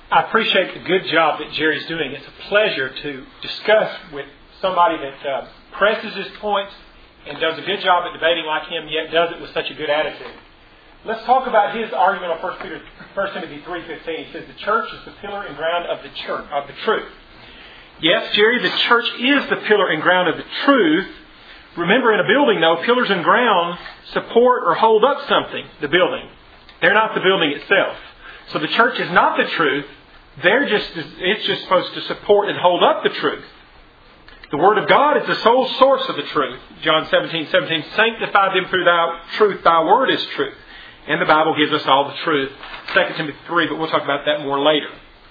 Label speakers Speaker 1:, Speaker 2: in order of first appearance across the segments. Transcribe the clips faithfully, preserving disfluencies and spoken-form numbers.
Speaker 1: I appreciate the good job that Jerry's doing. It's a pleasure to discuss with somebody that uh, presses his points and does a good job at debating like him, yet does it with such a good attitude. Let's talk about his argument on First Peter, First Timothy three fifteen. He says the church is the pillar and ground of the church of the truth. Yes, Jerry, the church is the pillar and ground of the truth. Remember, in a building, though, pillars and ground support or hold up something, the building. They're not the building itself. So the church is not the truth. They're just, it's just supposed to support and hold up the truth. The Word of God is the sole source of the truth. John seventeen seventeen, sanctify them through thy truth. Thy Word is truth. And the Bible gives us all the truth. Second Timothy three, but we'll talk about that more later.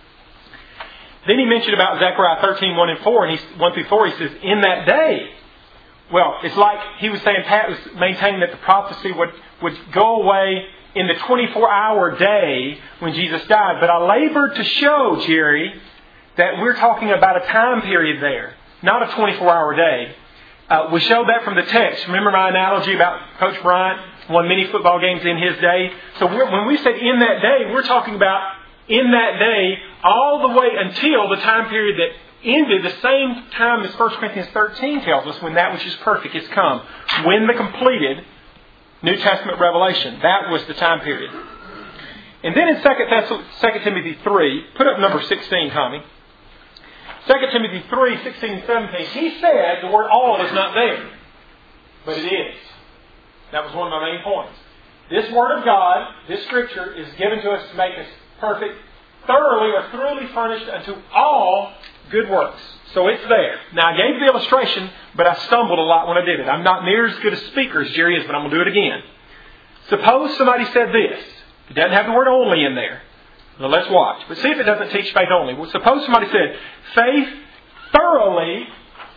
Speaker 1: Then he mentioned about Zechariah thirteen, one and four, and he, one through four, he says, in that day. Well, it's like he was saying, Pat was maintaining that the prophecy would, would go away in the twenty-four hour day when Jesus died. But I labored to show, Jerry, that we're talking about a time period there, not a twenty-four hour day. Uh, we showed that from the text. Remember my analogy about Coach Bryant won many football games in his day? So we're, when we said in that day, we're talking about in that day all the way until the time period that ended the same time as First Corinthians thirteen tells us, when that which is perfect is come. When the completed New Testament revelation. That was the time period. And then in Second Timothy three, put up number sixteen, Tommy. Second Timothy three, sixteen and seventeen. He said the word all is not there. But it is. That was one of my main points. This Word of God, this Scripture, is given to us to make us perfect, thoroughly or thoroughly furnished unto all good works. So it's there. Now, I gave the illustration, but I stumbled a lot when I did it. I'm not near as good a speaker as Jerry is, but I'm going to do it again. Suppose somebody said this. It doesn't have the word only in there. Well, let's watch. But see if it doesn't teach faith only. Well, suppose somebody said, faith thoroughly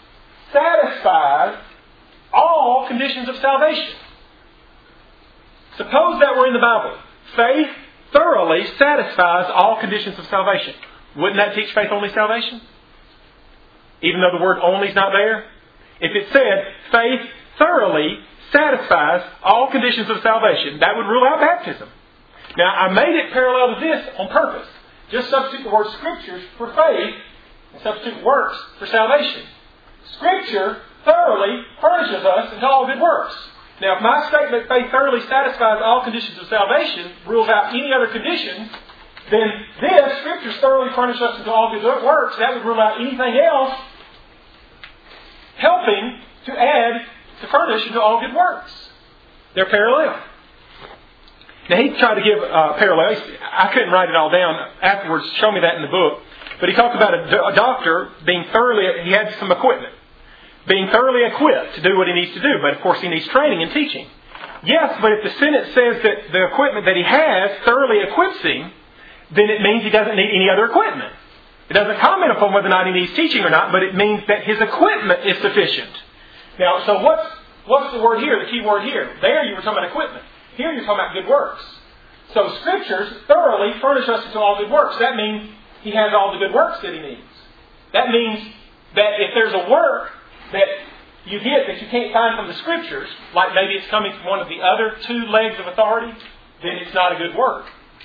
Speaker 1: satisfies all conditions of salvation. Suppose that were in the Bible. Faith thoroughly satisfies all conditions of salvation. Wouldn't that teach faith only salvation? Even though the word only is not there? If it said, faith thoroughly satisfies all conditions of salvation, that would rule out baptism. Now, I made it parallel to this on purpose. Just substitute the word Scriptures for faith and substitute works for salvation. Scripture thoroughly furnishes us into all good works. Now, if my statement, faith thoroughly satisfies all conditions of salvation, rules out any other conditions, then this, Scripture thoroughly furnishes us into all good works. That would rule out anything else helping to add, to furnish into all good works. They're parallel. Now, he tried to give uh, parallels. I couldn't write it all down. Afterwards, show me that in the book. But he talked about a, a doctor being thoroughly, he had some equipment, being thoroughly equipped to do what he needs to do. But, of course, he needs training and teaching. Yes, but if the sentence says that the equipment that he has thoroughly equips him, then it means he doesn't need any other equipment. It doesn't comment upon whether or not he needs teaching or not, but it means that his equipment is sufficient. Now, so what's, what's the word here, the key word here? There you were talking about equipment. Here you're talking about good works. So Scriptures thoroughly furnish us into all good works. That means he has all the good works that he needs. That means that if there's a work that you get that you can't find from the Scriptures, like maybe it's coming from one of the other two legs of authority, then it's not a good work.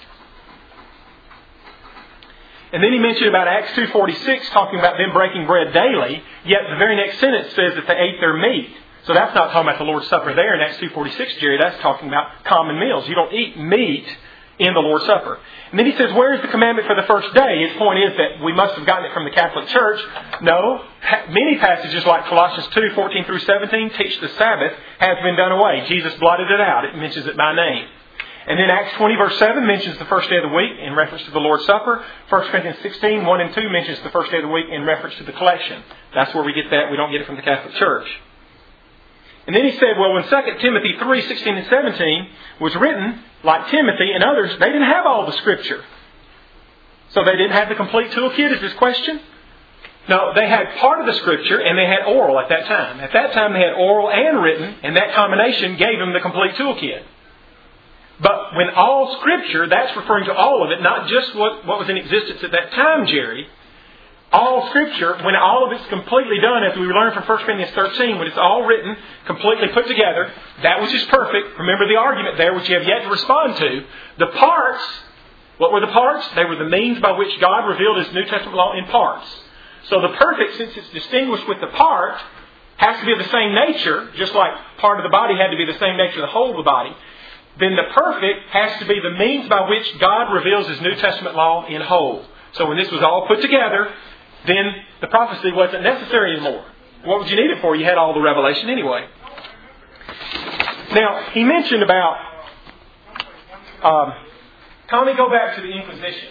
Speaker 1: And then he mentioned about Acts two forty-six, talking about them breaking bread daily, yet the very next sentence says that they ate their meat. So that's not talking about the Lord's Supper there in Acts two forty-six, Jerry. That's talking about common meals. You don't eat meat in the Lord's Supper. And then he says, where is the commandment for the first day? His point is that we must have gotten it from the Catholic Church. No. Many passages like Colossians two fourteen through seventeen teach the Sabbath has been done away. Jesus blotted it out. It mentions it by name. And then Acts twenty verse seven mentions the first day of the week in reference to the Lord's Supper. First Corinthians sixteen, one and two mentions the first day of the week in reference to the collection. That's where we get that. We don't get it from the Catholic Church. And then he said, well, when Second Timothy three, sixteen and seventeen was written, like Timothy and others, they didn't have all the Scripture. So they didn't have the complete toolkit, is this question? No, they had part of the Scripture and they had oral at that time. At that time they had oral and written, and that combination gave them the complete toolkit. But when all Scripture, that's referring to all of it, not just what, what was in existence at that time, Jerry. All Scripture, when all of it's completely done, as we learned from First Corinthians thirteen, when it's all written, completely put together, that which is perfect, remember the argument there, which you have yet to respond to, the parts What were the parts? They were the means by which God revealed His New Testament law in parts. So the perfect, since it's distinguished with the part, has to be of the same nature, just like part of the body had to be the same nature of the whole of the body. Then the perfect has to be the means by which God reveals His New Testament law in whole. So when this was all put together, then the prophecy wasn't necessary anymore. What would you need it for? You had all the revelation anyway. Now, he mentioned about... Um, Tommy, go back to the Inquisition.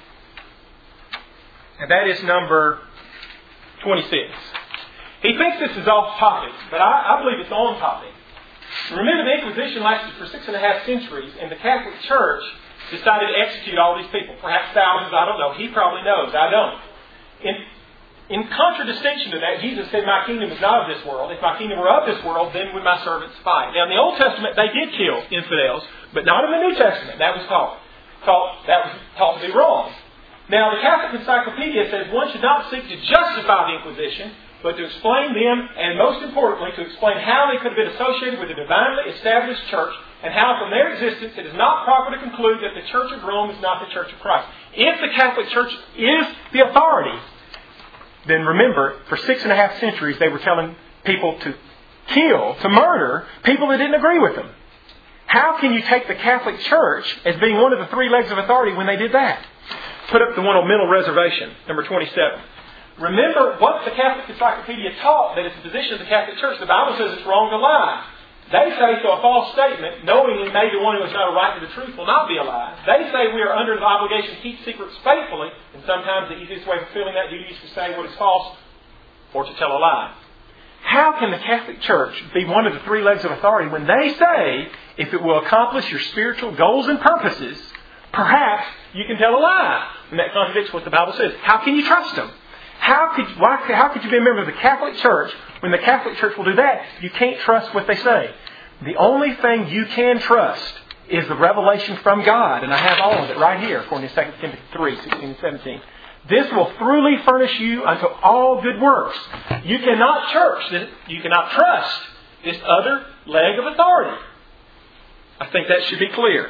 Speaker 1: And that is number twenty-six. He thinks this is off topic, but I, I believe it's on topic. Remember, the Inquisition lasted for six and a half centuries, and the Catholic Church decided to execute all these people. Perhaps thousands, I don't know. He probably knows. I don't. In, in contradistinction to that, Jesus said, my kingdom is not of this world. If my kingdom were of this world, then would my servants fight. Now, in the Old Testament, they did kill infidels, but not in the New Testament. That was taught. taught that was taught to be wrong. Now, the Catholic Encyclopedia says one should not seek to justify the Inquisition, but to explain them, and most importantly, to explain how they could have been associated with a divinely established church, and how from their existence it is not proper to conclude that the Church of Rome is not the Church of Christ. If the Catholic Church is the authority, then remember, for six and a half centuries they were telling people to kill, to murder, people that didn't agree with them. How can you take the Catholic Church as being one of the three legs of authority when they did that? Put up the one on mental reservation, number twenty-seven. Remember what the Catholic Encyclopedia taught, that it's the position of the Catholic Church. The Bible says it's wrong to lie. They say so a false statement, knowingly made to one who has not a right to the truth, will not be a lie. They say we are under the obligation to keep secrets faithfully, and sometimes the easiest way of fulfilling that duty is to say what is false or to tell a lie. How can the Catholic Church be one of the three legs of authority when they say, if it will accomplish your spiritual goals and purposes, perhaps you can tell a lie? And that contradicts what the Bible says. How can you trust them? How could, why, how could you be a member of the Catholic Church when the Catholic Church will do that? You can't trust what they say. The only thing you can trust is the revelation from God. And I have all of it right here, according to Second Timothy three, sixteen and seventeen. This will truly furnish you unto all good works. You cannot church, you cannot trust this other leg of authority. I think that should be clear.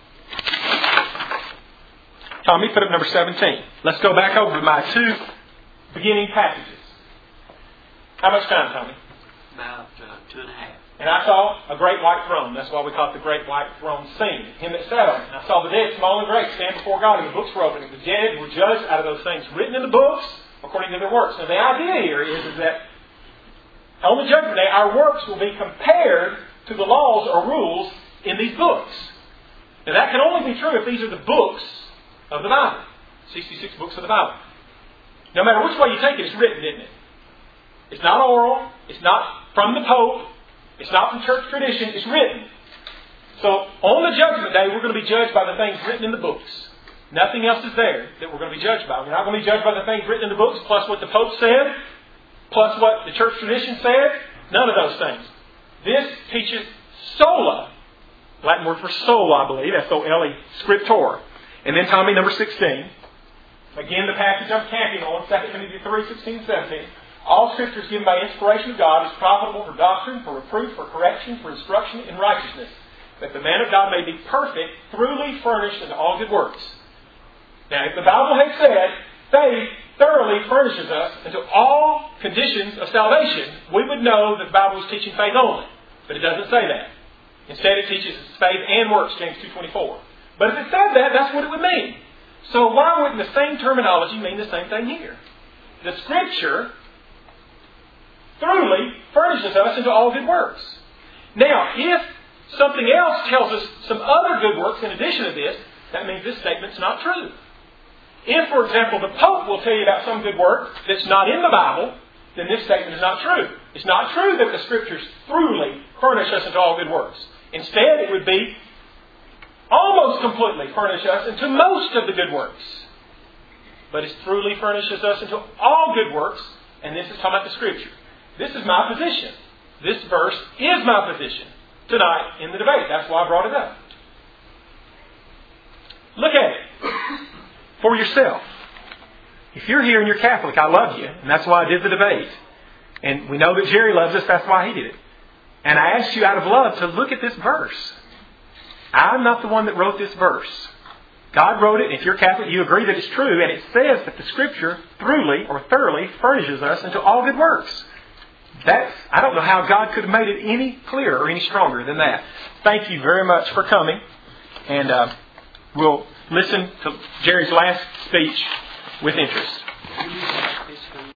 Speaker 1: Tommy, put up number seventeen. Let's go back over my two beginning passages. How much time, Tommy?
Speaker 2: About uh, two and a half.
Speaker 1: And I saw a great white throne. That's why we call it the great white throne scene. Him that sat on it. And I saw the dead, small and great, stand before God, and the books were opened. And the dead were judged out of those things written in the books according to their works. Now the idea here is, is that on the judgment day, our works will be compared to the laws or rules in these books. Now that can only be true if these are the books of the Bible. sixty-six books of the Bible. No matter which way you take it, it's written, isn't it? It's not oral. It's not from the Pope. It's not from church tradition. It's written. So on the judgment day, we're going to be judged by the things written in the books. Nothing else is there that we're going to be judged by. We're not going to be judged by the things written in the books, plus what the Pope said, plus what the church tradition said. None of those things. This teaches sola. Latin word for soul, I believe. S O L E, scriptor. And then Tommy, number sixteen. Again, the passage I'm camping on, Second Timothy three, sixteen, seventeen. All Scripture is given by inspiration of God, is profitable for doctrine, for reproof, for correction, for instruction in righteousness, that the man of God may be perfect, thoroughly furnished unto all good works. Now, if the Bible had said, faith thoroughly furnishes us into all conditions of salvation, we would know that the Bible is teaching faith only. But it doesn't say that. Instead, it teaches faith and works, James two twenty-four. But if it said that, that's what it would mean. So why wouldn't the same terminology mean the same thing here? The Scripture thoroughly furnishes us into all good works. Now, if something else tells us some other good works in addition to this, that means this statement's not true. If, for example, the Pope will tell you about some good work that's not in the Bible, then this statement is not true. It's not true that the Scriptures thoroughly furnish us into all good works. Instead, it would be almost completely furnish us into most of the good works. But it truly furnishes us into all good works, and this is talking about the Scripture. This is my position. This verse is my position tonight in the debate. That's why I brought it up. Look at it for yourself. If you're here and you're Catholic, I love you, and that's why I did the debate. And we know that Jerry loves us, that's why he did it. And I asked you out of love to look at this verse. I'm not the one that wrote this verse. God wrote it. If you're Catholic, you agree that it's true. And it says that the Scripture truly or thoroughly furnishes us into all good works. That's, I don't know how God could have made it any clearer or any stronger than that. Thank you very much for coming. And uh, we'll listen to Jerry's last speech with interest.